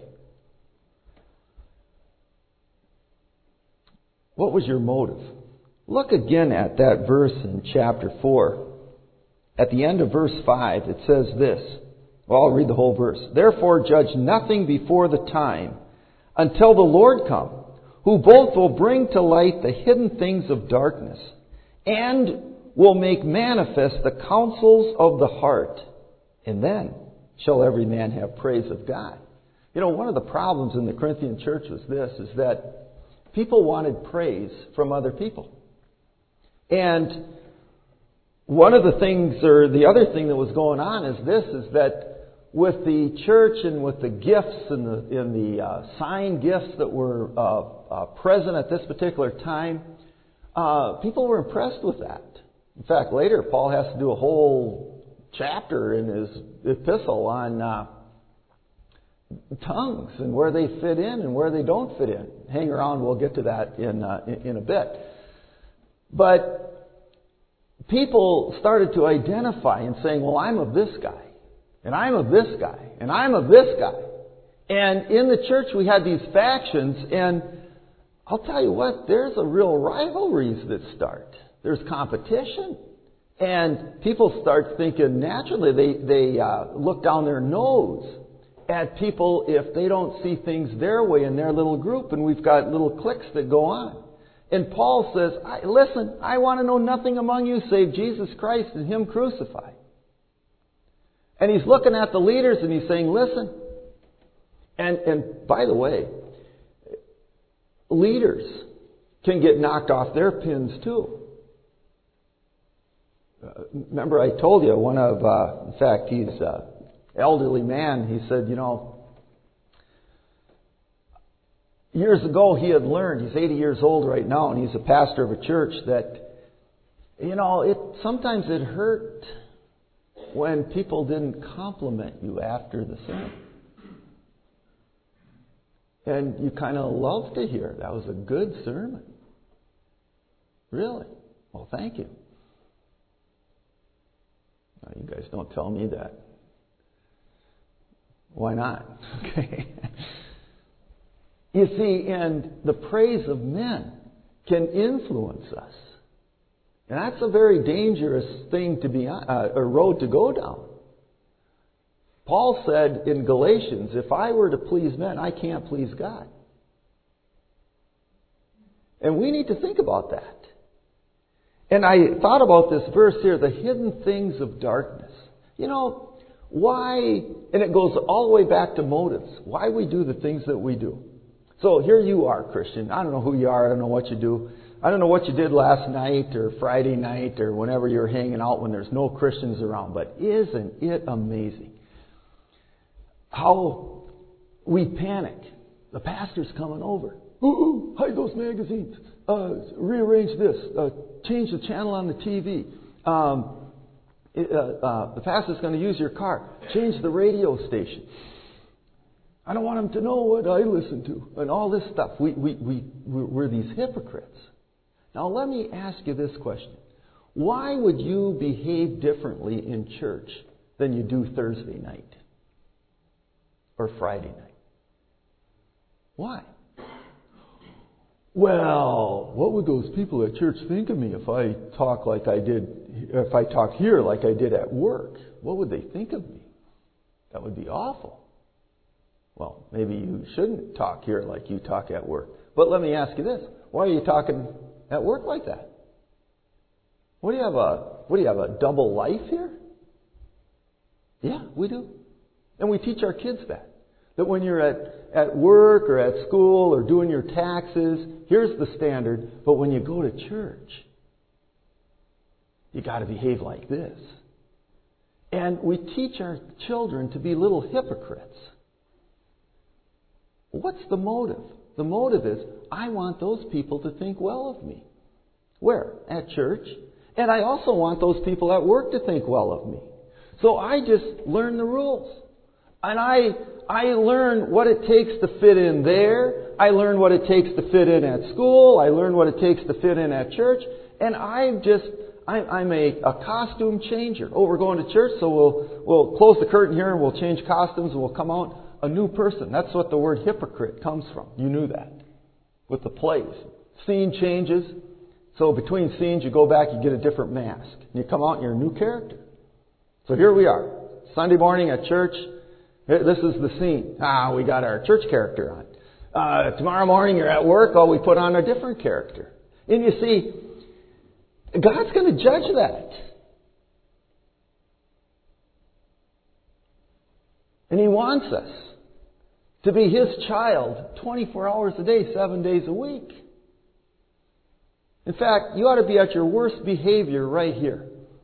what was your motive? Look again at that verse in chapter four. At the end of verse five, it says this. Well, I'll read the whole verse. Therefore judge nothing before the time, until the Lord come, who both will bring to light the hidden things of darkness, and will make manifest the counsels of the heart. And then shall every man have praise of God. You know, one of the problems in the Corinthian church was this, is that people wanted praise from other people. And one of the things, or the other thing that was going on is this, is that with the church and with the gifts and the, and the uh, sign gifts that were uh, uh, present at this particular time, uh, people were impressed with that. In fact, later Paul has to do a whole chapter in his epistle on uh, tongues and where they fit in and where they don't fit in. Hang around, we'll get to that in uh, in, in a bit. But people started to identify and saying, well, I'm of this guy, and I'm of this guy, and I'm of this guy. And in the church we had these factions, and I'll tell you what, there's a real rivalries that start. There's competition. And people start thinking naturally, they, they uh, look down their nose at people if they don't see things their way in their little group. And we've got little cliques that go on. And Paul says, I, listen, I want to know nothing among you save Jesus Christ and Him crucified. And he's looking at the leaders and he's saying, listen. And, and by the way, leaders can get knocked off their pins too. Uh, remember I told you, one of, uh, in fact, he's an elderly man, he said, you know, years ago he had learned, he's eighty years old right now, and he's a pastor of a church, that, you know, it sometimes it hurt when people didn't compliment you after the sermon. And you kind of love to hear, that was a good sermon. Really? Well, thank you. No, you guys don't tell me that. Why not? Okay. You see, and the praise of men can influence us. And that's a very dangerous thing to be on, uh, a road to go down. Paul said in Galatians, if I were to please men, I can't please God. And we need to think about that. And I thought about this verse here, the hidden things of darkness. You know, why, and it goes all the way back to motives, why we do the things that we do. So here you are, Christian. I don't know who you are. I don't know what you do. I don't know what you did last night or Friday night or whenever you're hanging out when there's no Christians around. But isn't it amazing how we panic? The pastor's coming over. Ooh, ooh, hide those magazines. Uh, rearrange this. Uh, change the channel on the T V. Um, it, uh, uh, the pastor's going to use your car. Change the radio station. I don't want them to know what I listen to. And all this stuff. We, we, we, we're these hypocrites. Now let me ask you this question. Why would you behave differently in church than you do Thursday night? Or Friday night? Why? Well, what would those people at church think of me if I talk like I did, if I talk here like I did at work? What would they think of me? That would be awful. Well, maybe you shouldn't talk here like you talk at work. But let me ask you this. Why are you talking at work like that? What do you have a, what do you have, a double life here? Yeah, we do. And we teach our kids that. That when you're at, at work or at school or doing your taxes, here's the standard. But when you go to church, you got to behave like this. And we teach our children to be little hypocrites. What's the motive? The motive is, I want those people to think well of me. Where? At church. And I also want those people at work to think well of me. So I just learn the rules. And I I learn what it takes to fit in there. I learn what it takes to fit in at school. I learn what it takes to fit in at church. And I'm just, I'm, I'm a, a costume changer. Oh, we're going to church, so we'll we'll close the curtain here and we'll change costumes and we'll come out a new person. That's what the word hypocrite comes from. You knew that. With the plays. Scene changes. So between scenes you go back, you get a different mask. And you come out and you're a new character. So here we are. Sunday morning at church. This is the scene. Ah, we got our church character on. Uh, tomorrow morning you're at work. Oh, we put on a different character. And you see, God's going to judge that. And He wants us to be His child twenty-four hours a day, seven days a week. In fact, you ought to be at your worst behavior right here.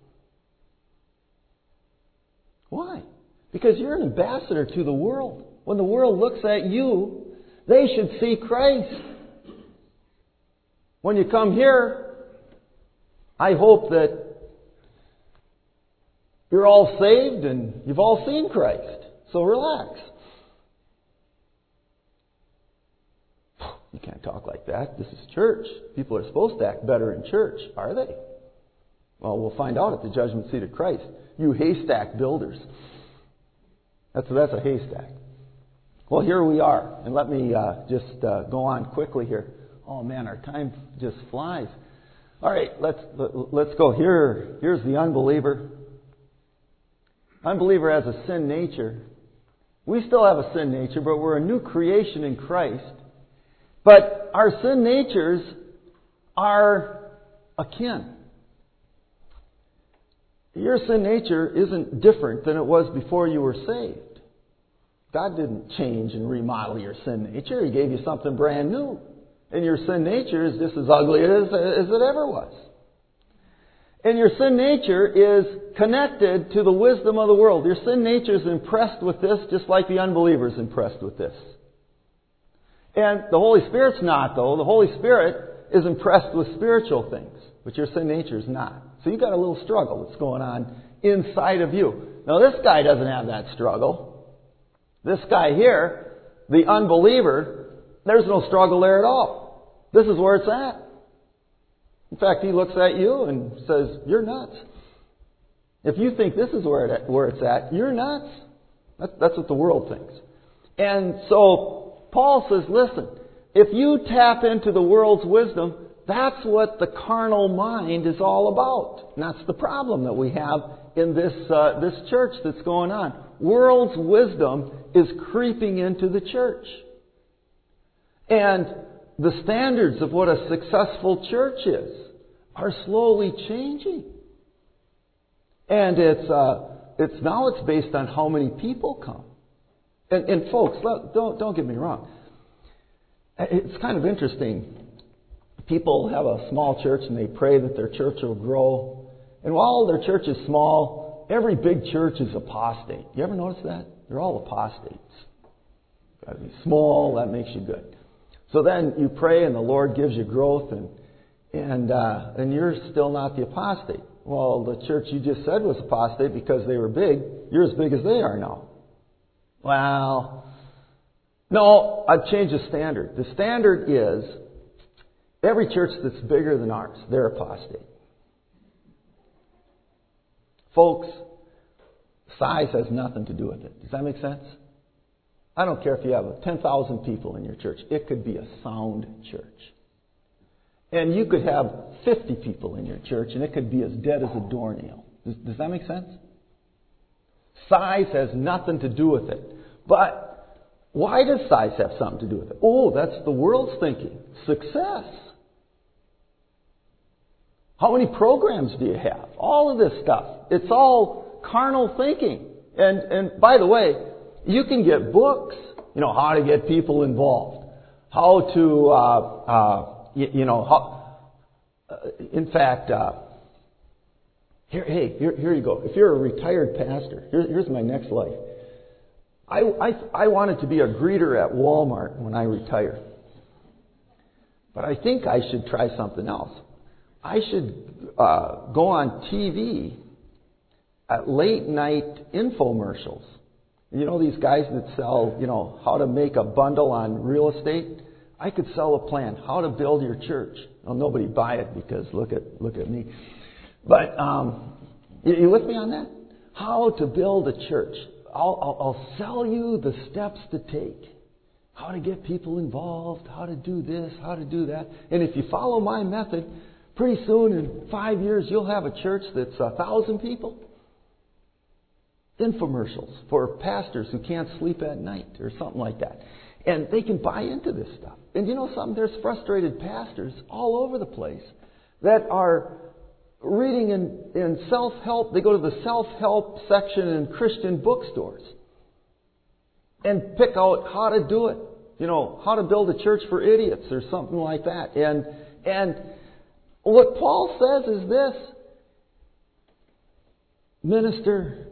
Why? Because you're an ambassador to the world. When the world looks at you, they should see Christ. When you come here, I hope that you're all saved and you've all seen Christ. So relax. You can't talk like that. This is church. People are supposed to act better in church. Are they? Well, we'll find out at the judgment seat of Christ. You haystack builders. That's, that's a haystack. Well, here we are. And let me uh, just uh, go on quickly here. Oh, man, our time just flies. All right, let's let's go. Here, here's the unbeliever. Unbeliever has a sin nature. We still have a sin nature, but we're a new creation in Christ. But our sin natures are akin. Your sin nature isn't different than it was before you were saved. God didn't change and remodel your sin nature. He gave you something brand new. And your sin nature is just as ugly as, as it ever was. And your sin nature is connected to the wisdom of the world. Your sin nature is impressed with this just like the unbeliever is impressed with this. And the Holy Spirit's not, though. The Holy Spirit is impressed with spiritual things, but your sin nature is not. So you've got a little struggle that's going on inside of you. Now, this guy doesn't have that struggle. This guy here, the unbeliever, there's no struggle there at all. This is where it's at. In fact, he looks at you and says, you're nuts. If you think this is where, it, where it's at, you're nuts. That's, that's what the world thinks. And so Paul says, listen, if you tap into the world's wisdom, that's what the carnal mind is all about. And that's the problem that we have in this uh, this church that's going on. World's wisdom is creeping into the church. And the standards of what a successful church is are slowly changing. And it's uh, it's now it's based on how many people come. And, and folks, let, don't don't get me wrong. It's kind of interesting. People have a small church and they pray that their church will grow. And while their church is small, every big church is apostate. You ever notice that? They're all apostates. Got to be small. That makes you good. So then you pray and the Lord gives you growth, and and uh, and you're still not the apostate. Well, the church you just said was apostate because they were big. You're as big as they are now. Well, no, I've changed the standard. The standard is every church that's bigger than ours, they're apostate. Folks, size has nothing to do with it. Does that make sense? I don't care if you have ten thousand people in your church. It could be a sound church. And you could have fifty people in your church, and it could be as dead as a doornail. Does, does that make sense? Size has nothing to do with it. But why does size have something to do with it? Oh, that's the world's thinking. Success. How many programs do you have? All of this stuff. It's all carnal thinking. And and by the way, you can get books, you know, how to get people involved, how to, uh, uh, you, you know, how, uh, in fact, uh, here, hey, here, here you go. If you're a retired pastor, here, here's my next life. I, I, I wanted to be a greeter at Walmart when I retire. But I think I should try something else. I should uh, go on T V at late night infomercials. You know these guys that sell, you know, how to make a bundle on real estate? I could sell a plan, how to build your church. Well, nobody buy it because look at look at me. But um, you, you with me on that? How to build a church. I'll, I'll, I'll sell you the steps to take. How to get people involved, how to do this, how to do that. And if you follow my method, pretty soon in five years you'll have a church that's a thousand people. Infomercials for pastors who can't sleep at night or something like that. And they can buy into this stuff. And you know something? There's frustrated pastors all over the place that are reading in, in self-help. They go to the self-help section in Christian bookstores and pick out how to do it. You know, how to build a church for idiots or something like that. And and what Paul says is this: minister,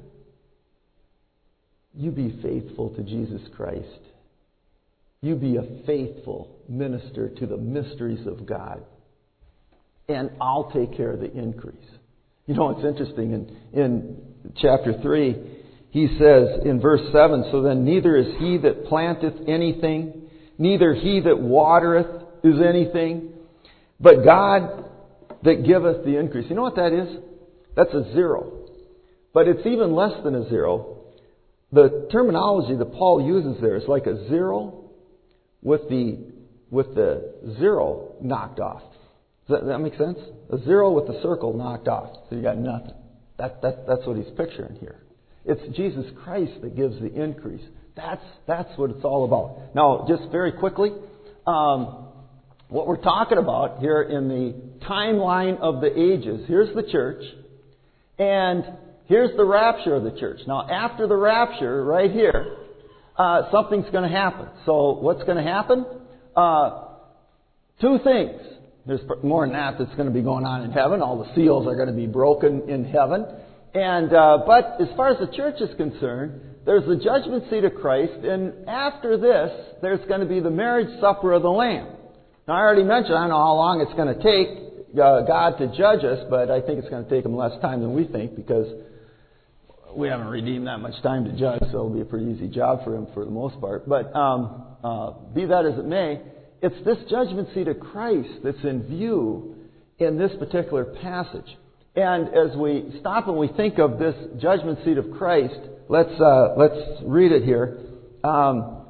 you be faithful to Jesus Christ. You be a faithful minister to the mysteries of God. And I'll take care of the increase. You know, it's interesting. In, in chapter three, he says in verse seven, so then neither is he that planteth anything, neither he that watereth is anything, but God that giveth the increase. You know what that is? That's a zero. But it's even less than a zero. The terminology that Paul uses there is like a zero with the with the zero knocked off. Does that, that make sense? A zero with the circle knocked off. So you got nothing. That, that, that's what he's picturing here. It's Jesus Christ that gives the increase. That's, that's what it's all about. Now, just very quickly, um, what we're talking about here in the timeline of the ages, here's the church, and here's the rapture of the church. Now, after the rapture, right here, uh, something's going to happen. So, what's going to happen? Uh, two things. There's more than that that's going to be going on in heaven. All the seals are going to be broken in heaven. And uh, but as far as the church is concerned, there's the judgment seat of Christ, and after this, there's going to be the marriage supper of the Lamb. Now, I already mentioned, I don't know how long it's going to take uh, God to judge us, but I think it's going to take Him less time than we think, because we haven't redeemed that much time to judge, so it'll be a pretty easy job for Him for the most part. But um, uh, be that as it may, it's this judgment seat of Christ that's in view in this particular passage. And as we stop and we think of this judgment seat of Christ, let's uh, let's read it here. Um,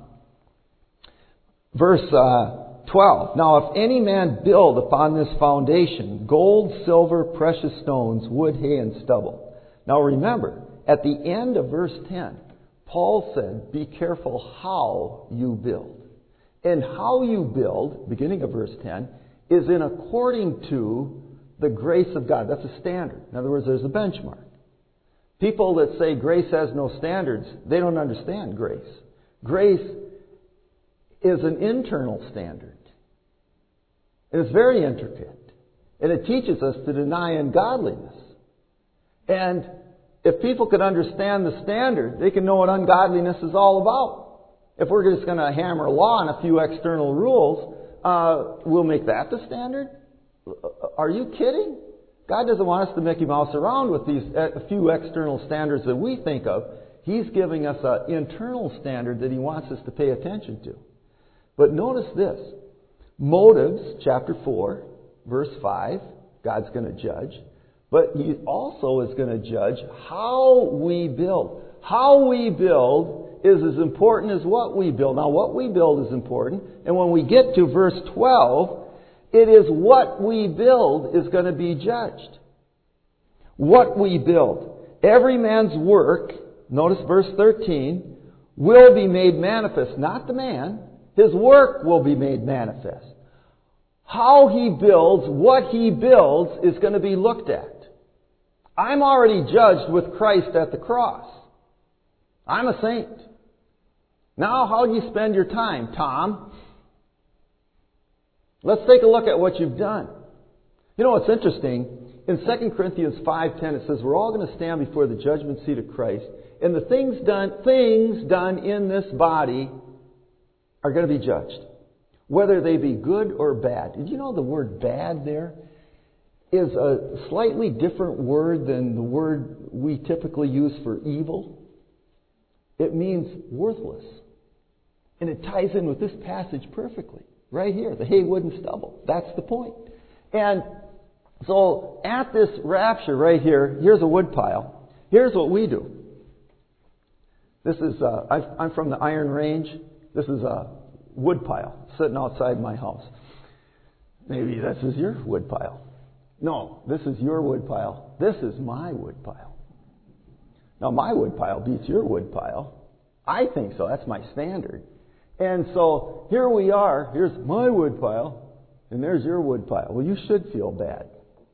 verse uh, twelve. Now, if any man build upon this foundation gold, silver, precious stones, wood, hay, and stubble. Now, remember, at the end of verse ten, Paul said, "Be careful how you build." And how you build, beginning of verse ten, is in according to the grace of God. That's a standard. In other words, there's a benchmark. People that say grace has no standards, they don't understand grace. Grace is an internal standard. And it's very intricate. And it teaches us to deny ungodliness. And if people could understand the standard, they can know what ungodliness is all about. If we're just going to hammer law on a few external rules, uh, we'll make that the standard? Are you kidding? God doesn't want us to Mickey Mouse around with these a few external standards that we think of. He's giving us an internal standard that He wants us to pay attention to. But notice this. Motives, chapter four, verse five, God's going to judge. But He also is going to judge how we build. How we build is as important as what we build. Now, what we build is important. And when we get to verse twelve, it is what we build is going to be judged. What we build. Every man's work, notice verse thirteen, will be made manifest. Not the man. His work will be made manifest. How he builds, what he builds, is going to be looked at. I'm already judged with Christ at the cross. I'm a saint. Now, how do you spend your time, Tom? Let's take a look at what you've done. You know what's interesting? In Second Corinthians five ten, it says we're all going to stand before the judgment seat of Christ, and the things done, things done in this body are going to be judged, whether they be good or bad. Did you know the word bad there is a slightly different word than the word we typically use for evil? It means worthless. And it ties in with this passage perfectly. Right here, the hay, wood, and stubble. That's the point. And so at this rapture right here, here's a wood pile. Here's what we do. This is, uh, I've, I'm from the Iron Range. This is a wood pile sitting outside my house. Maybe this is your wood pile. No, this is your wood pile. This is my wood pile. Now, my wood pile beats your wood pile. I think so. That's my standard. And so here we are. Here's my wood pile, and there's your wood pile. Well, you should feel bad.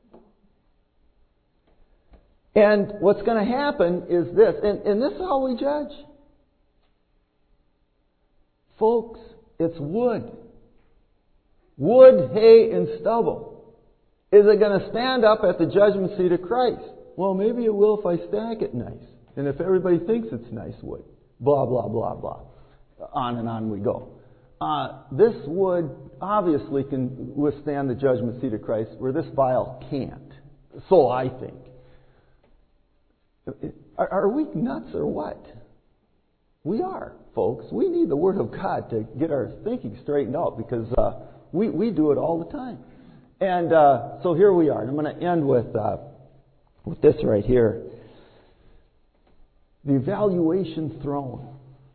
And what's going to happen is this, and, and this is how we judge. Folks, it's wood. Wood, hay, and stubble. Is it going to stand up at the judgment seat of Christ? Well, maybe it will if I stack it nice. And if everybody thinks it's nice wood. Blah, blah, blah, blah. On and on we go. Uh, this wood obviously can withstand the judgment seat of Christ, where this vial can't. So I think. Are, are we nuts or what? We are, folks. We need the Word of God to get our thinking straightened out, because uh, we, we do it all the time. And uh, so here we are. And I'm going to end with, uh, with this right here. The evaluation throne.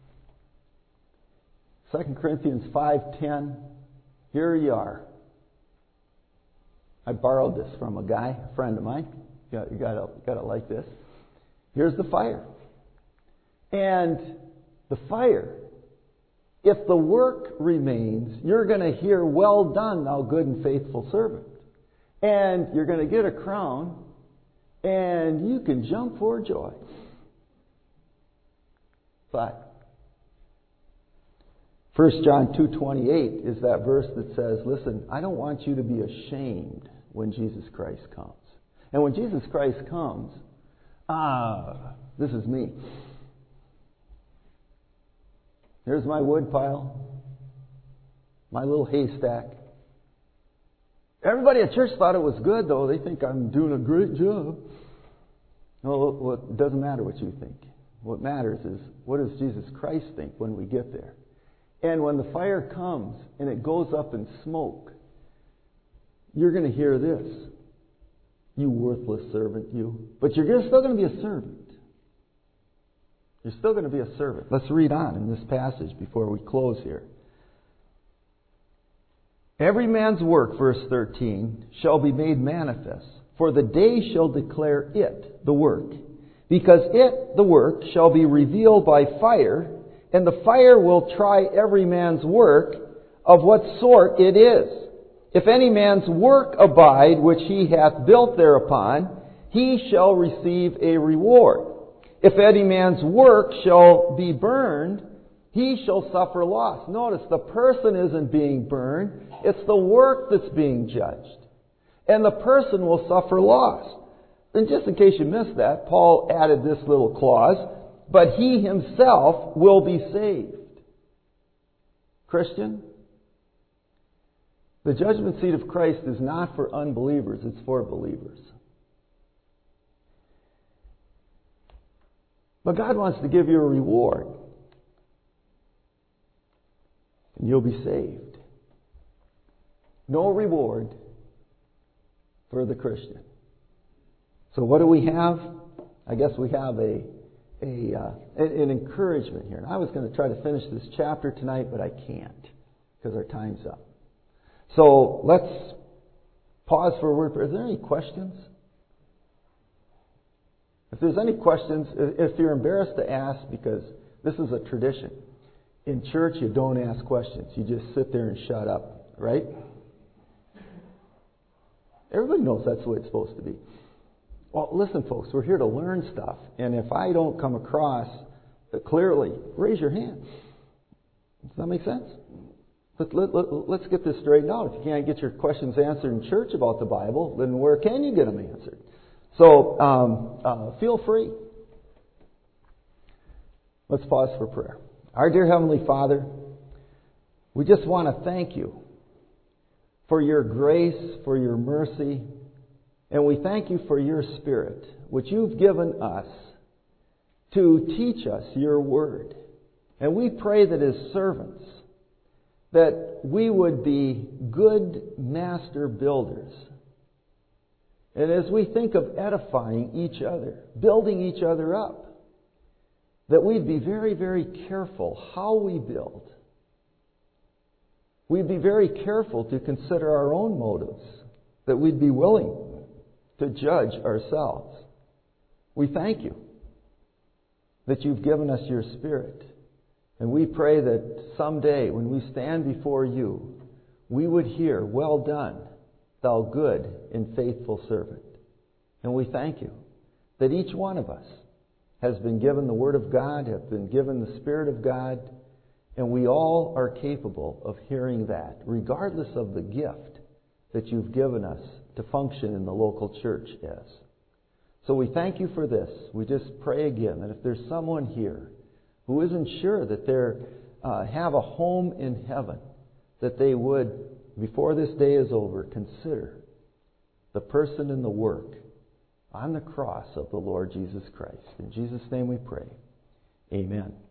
Second Corinthians five ten. Here you are. I borrowed this from a guy, a friend of mine. You got, you got to, got to like this. Here's the fire. And the fire, if the work remains, you're going to hear, "Well done, thou good and faithful servant." And you're going to get a crown, and you can jump for joy. But First John two twenty-eight is that verse that says, listen, I don't want you to be ashamed when Jesus Christ comes. And when Jesus Christ comes, ah, this is me. Here's my wood pile, my little haystack. Everybody at church thought it was good, though. They think I'm doing a great job. No, well, it doesn't matter what you think. What matters is, what does Jesus Christ think when we get there? And when the fire comes and it goes up in smoke, you're going to hear this. You worthless servant, you. But you're still going to be a servant. You're still going to be a servant. Let's read on in this passage before we close here. Every man's work, verse thirteen, shall be made manifest, for the day shall declare it, the work. Because it, the work, shall be revealed by fire, and the fire will try every man's work of what sort it is. If any man's work abide which he hath built thereupon, he shall receive a reward. If any man's work shall be burned, he shall suffer loss. Notice, the person isn't being burned. It's the work that's being judged. And the person will suffer loss. And just in case you missed that, Paul added this little clause, but he himself will be saved. Christian, the judgment seat of Christ is not for unbelievers, it's for believers. But God wants to give you a reward. And you'll be saved. No reward for the Christian. So what do we have? I guess we have a, a uh, an encouragement here. And I was going to try to finish this chapter tonight, but I can't because our time's up. So let's pause for a word. Is there any questions? If there's any questions, if you're embarrassed to ask, because this is a tradition. In church, you don't ask questions. You just sit there and shut up, right? Everybody knows that's the way it's supposed to be. Well, listen, folks, we're here to learn stuff. And if I don't come across clearly, raise your hand. Does that make sense? Let, let, let, let's get this straightened out. If you can't get your questions answered in church about the Bible, then where can you get them answered? So um, uh, feel free. Let's pause for prayer. Our dear Heavenly Father, we just want to thank you for your grace, for your mercy, and we thank you for your Spirit, which you've given us to teach us your word. And we pray that as servants, that we would be good master builders. And as we think of edifying each other, building each other up, that we'd be very, very careful how we build. We'd be very careful to consider our own motives, that we'd be willing to judge ourselves. We thank you that you've given us your Spirit. And we pray that someday when we stand before you, we would hear, "Well done, thou good and faithful servant." And we thank you that each one of us has been given the Word of God, have been given the Spirit of God, and we all are capable of hearing that, regardless of the gift that you've given us to function in the local church as. So we thank you for this. We just pray again that if there's someone here who isn't sure that they uh, have a home in heaven, that they would, before this day is over, consider the person and the work on the cross of the Lord Jesus Christ. In Jesus' name we pray. Amen.